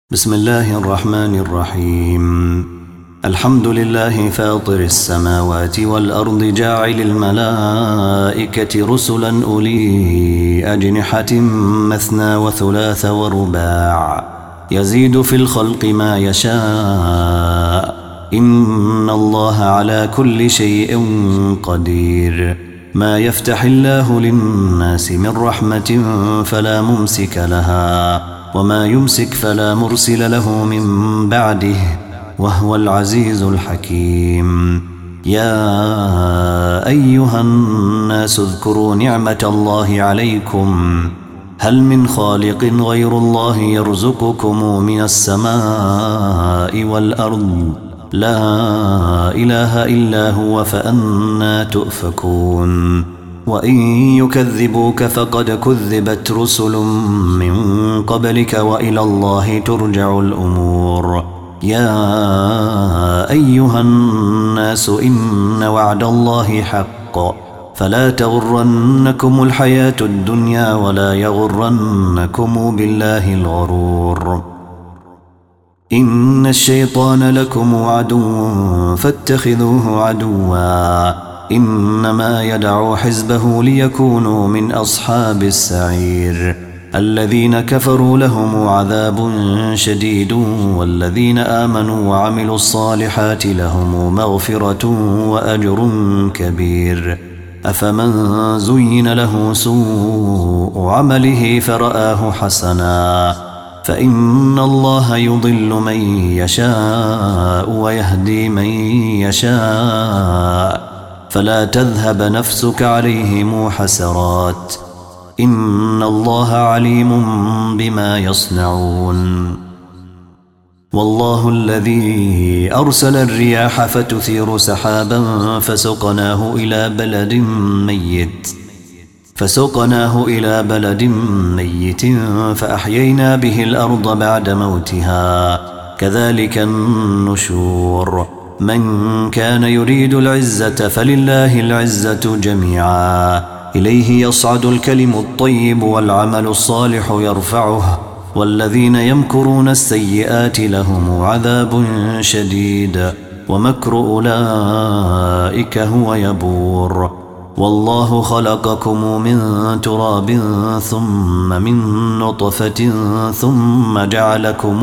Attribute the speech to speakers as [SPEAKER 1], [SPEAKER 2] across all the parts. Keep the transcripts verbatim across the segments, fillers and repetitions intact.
[SPEAKER 1] بسم الله الرحمن الرحيم. الحمد لله فاطر السماوات والأرض جاعل الملائكة رسلا أولي أجنحة مثنى وثلاث ورباع يزيد في الخلق ما يشاء إن الله على كل شيء قدير. ما يفتح الله للناس من رحمة فلا ممسك لها وما يمسك فلا مرسل له من بعده وهو العزيز الحكيم. يا أيها الناس اذكروا نعمة الله عليكم هل من خالق غير الله يرزقكم من السماء والأرض لا إله إلا هو فأنى تؤفكون. وإن يكذبوك فقد كذبت رسل من قبلك وإلى الله ترجع الأمور. يا أيها الناس إن وعد الله حق فلا تغرنكم الحياة الدنيا ولا يغرنكم بالله الغرور. إن الشيطان لكم عدو فاتخذوه عدوا إنما يدعو حزبه ليكونوا من أصحاب السعير. الذين كفروا لهم عذاب شديد والذين آمنوا وعملوا الصالحات لهم مغفرة وأجر كبير. أفمن زين له سوء عمله فرآه حسنا فإن الله يضل من يشاء ويهدي من يشاء فلا تذهب نفسك عليهم حسرات إن الله عليم بما يصنعون. والله الذي أرسل الرياح فتثير سحابا فسقناه إلى بلد ميت فسقناه إلى بلد ميت فأحيينا به الأرض بعد موتها كذلك النشور. من كان يريد العزة فلله العزة جميعا إليه يصعد الكلم الطيب والعمل الصالح يرفعه والذين يمكرون السيئات لهم عذاب شديد ومكر أولئك هو يبور. والله خلقكم من تراب ثم من نطفة ثم جعلكم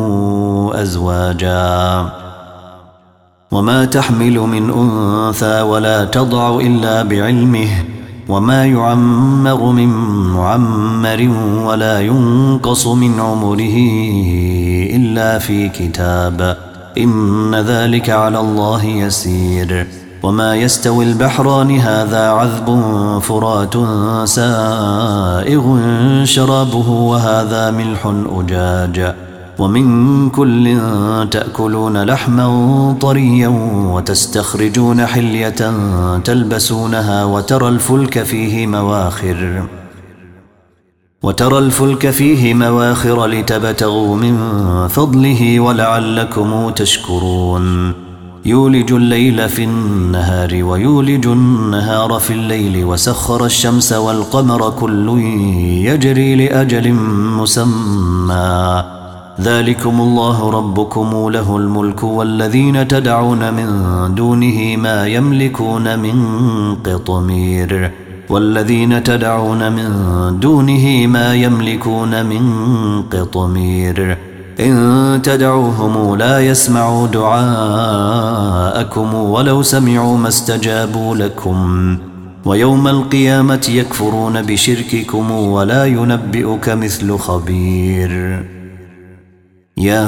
[SPEAKER 1] أزواجا وما تحمل من أنثى ولا تضع إلا بعلمه وما يعمر من معمر ولا ينقص من عمره إلا في كتاب إن ذلك على الله يسير. وما يستوي البحران هذا عذب فرات سائغ شرابه وهذا ملح أجاج ومن كل تأكلون لحما طريا وتستخرجون حلية تلبسونها وترى الفلك فيه مواخر وترى الفلك فيه مواخر لتبتغوا من فضله ولعلكم تشكرون. يولج الليل في النهار ويولج النهار في الليل وسخر الشمس والقمر كل يجري لأجل مسمى ذلكم الله ربكم له الملك والذين تدعون من دونه ما يملكون من قطمير والذين تدعون من دونه ما يملكون من قطمير إن تدعوهم لا يسمعوا دعاءكم ولو سمعوا ما استجابوا لكم ويوم القيامة يكفرون بشرككم ولا ينبئك مثل خبير. يا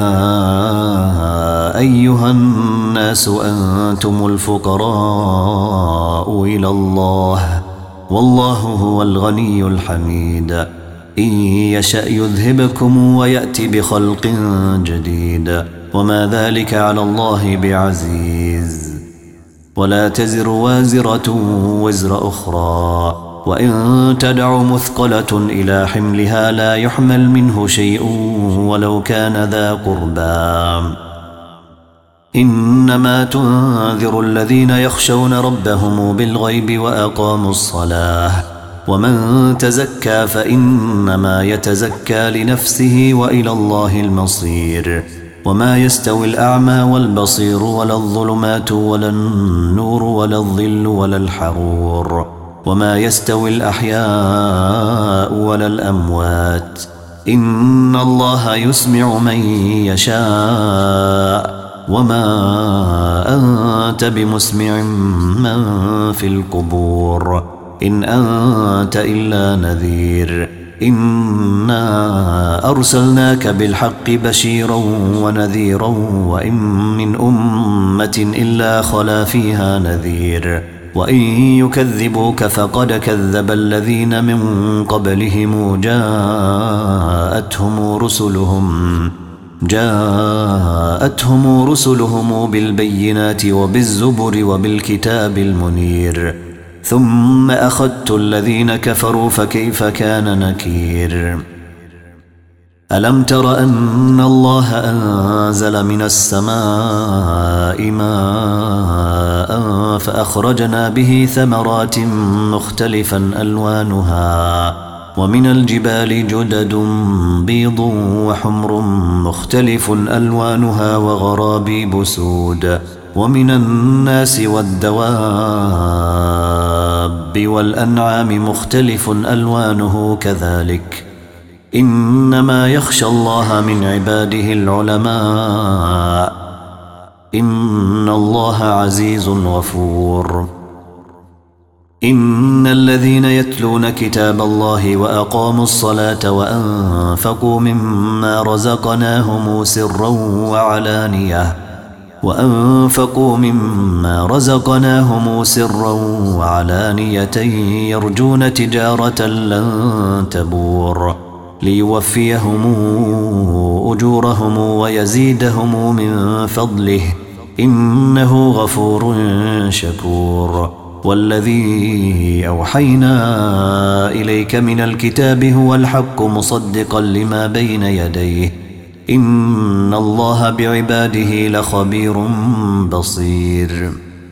[SPEAKER 1] أيها الناس أنتم الفقراء إلى الله والله هو الغني الحميد. إن يشأ يذهبكم ويأتي بخلق جديد وما ذلك على الله بعزيز. ولا تزر وازرة وزر أخرى وإن تدع مثقلة إلى حملها لا يحمل منه شيء ولو كان ذا قربى. إنما تنذر الذين يخشون ربهم بالغيب وأقاموا الصلاة ومن تزكى فإنما يتزكى لنفسه وإلى الله المصير. وما يستوي الأعمى والبصير ولا الظلمات ولا النور ولا الظل ولا الحرور، وما يستوي الأحياء ولا الأموات، إن الله يسمع من يشاء، وما أنت بمسمع من في القبور، إن أنت إلا نذير. إنا أرسلناك بالحق بشيرا ونذيرا، وإن من أمة إلا خلا فيها نذير، وإن يكذبوك فقد كذب الذين من قبلهم جاءتهم رسلهم جاءتهم رسلهم بالبينات وبالزبر وبالكتاب المنير، ثم أخذت الذين كفروا فكيف كان نكير. ألم تر أن الله أنزل من السماء ماء فأخرجنا به ثمرات مختلفا ألوانها، ومن الجبال جدد بيض وحمر مختلف ألوانها وغرابيب سود، ومن الناس والدواب والأنعام مختلف ألوانه كذلك، إنما يخشى الله من عباده العلماء، إن الله عزيز غفور. إن الذين يتلون كتاب الله وأقاموا الصلاة وأنفقوا مما رزقناهم سرا وعلانية وأنفقوا مما رزقناهم سرا وعلانية يرجون تجارة لن تبور، ليوفيهم أجورهم ويزيدهم من فضله، إنه غفور شكور. والذي أوحينا إليك من الكتاب هو الحق مصدقا لما بين يديه، إن الله بعباده لخبير بصير.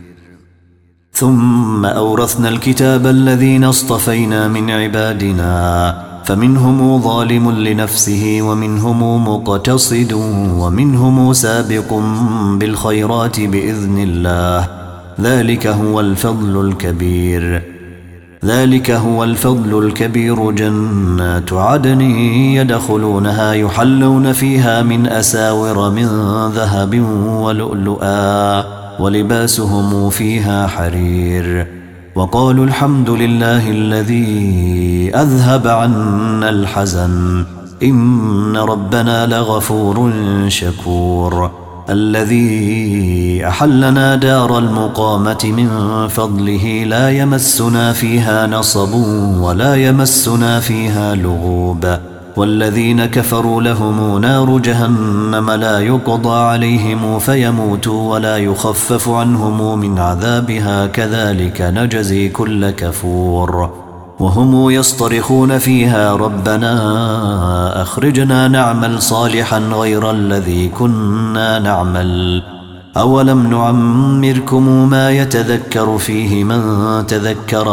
[SPEAKER 1] ثم أورثنا الكتاب الذين اصطفينا من عبادنا، فمنهم ظالم لنفسه ومنهم مقتصد ومنهم سابق بالخيرات بإذن الله، ذلك هو الفضل الكبير ذلك هو الفضل الكبير. جنات عدن يدخلونها يحلون فيها من أساور من ذهب ولؤلؤا، ولباسهم فيها حرير. وقالوا الحمد لله الذي أذهب عنا الحزن، إن ربنا لغفور شكور. الذي أحلنا دار المقامة من فضله لا يمسنا فيها نصب ولا يمسنا فيها لغوب. والذين كفروا لهم نار جهنم لا يقضى عليهم فيموتوا ولا يخفف عنهم من عذابها، كذلك نجزي كل كفور. وهم يصطرخون فيها ربنا أخرجنا نعمل صالحا غير الذي كنا نعمل، أولم نعمركم ما يتذكر فيه من تذكر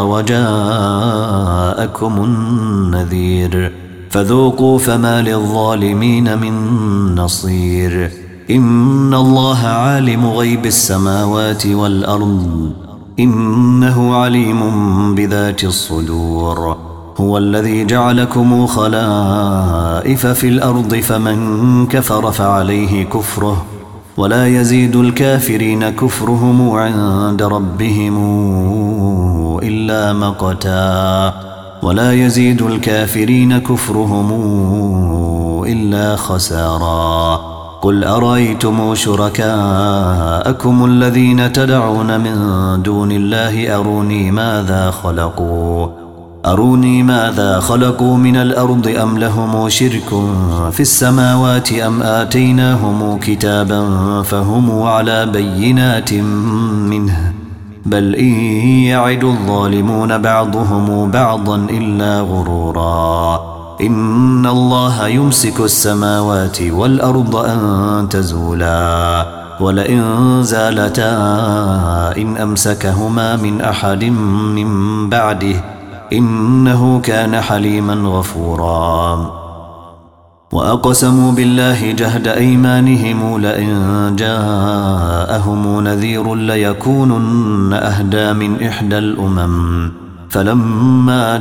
[SPEAKER 1] وجاءكم النذير، فذوقوا فما للظالمين من نصير. إن الله عالم غيب السماوات والأرض، إنه عليم بذات الصدور. هو الذي جعلكم خلائف في الأرض، فمن كفر فعليه كفره، ولا يزيد الكافرين كفرهم عند ربهم إلا مقتا ولا يزيد الكافرين كفرهم إلا خسارا. قل أرأيتم شركاءكم الذين تدعون من دون الله أروني ماذا خلقوا أروني ماذا خلقوا من الأرض أم لهم شرك في السماوات أم آتيناهم كتابا فهم على بينات منه، بل إن يعد الظالمون بعضهم بعضا إلا غرورا. إن الله يمسك السماوات والأرض أن تزولا، ولئن زالتا إن أمسكهما من أحد من بعده إنه كان حليما غفورا وأقسموا بالله جهد أيمانهم لئن جاءهم نذير ليكونن أهدى من إحدى الأمم فلما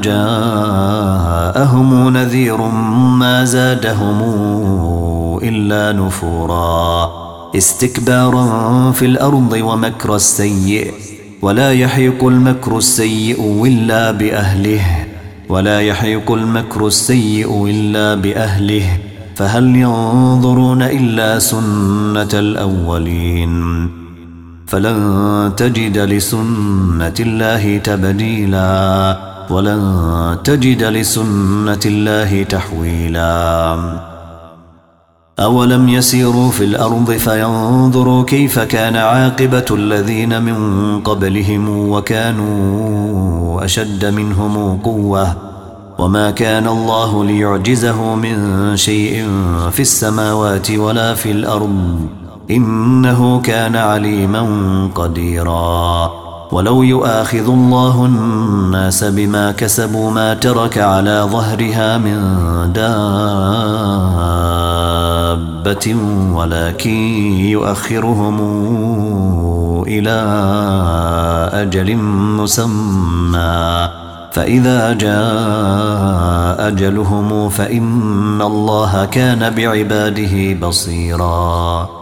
[SPEAKER 1] جاءهم نذير ما زادهم إلا نفورا استكبارا في الأرض ومكر السيء ولا يحيق المكر السيء إلا بأهله ولا يحيق المكر السيء إلا بأهله فهل ينظرون إلا سنة الأولين فلن تجد لسنة الله تبديلا ولن تجد لسنة الله تحويلا أولم يسيروا في الأرض فينظروا كيف كان عاقبة الذين من قبلهم وكانوا أشد منهم قوة وما كان الله ليعجزه من شيء في السماوات ولا في الأرض إنه كان عليما قديرا ولو يؤاخذ الله الناس بما كسبوا ما ترك على ظهرها من دابة ولكن يؤخرهم إلى أجل مسمى فإذا جاء أجلهم فإن الله كان بعباده بصيرا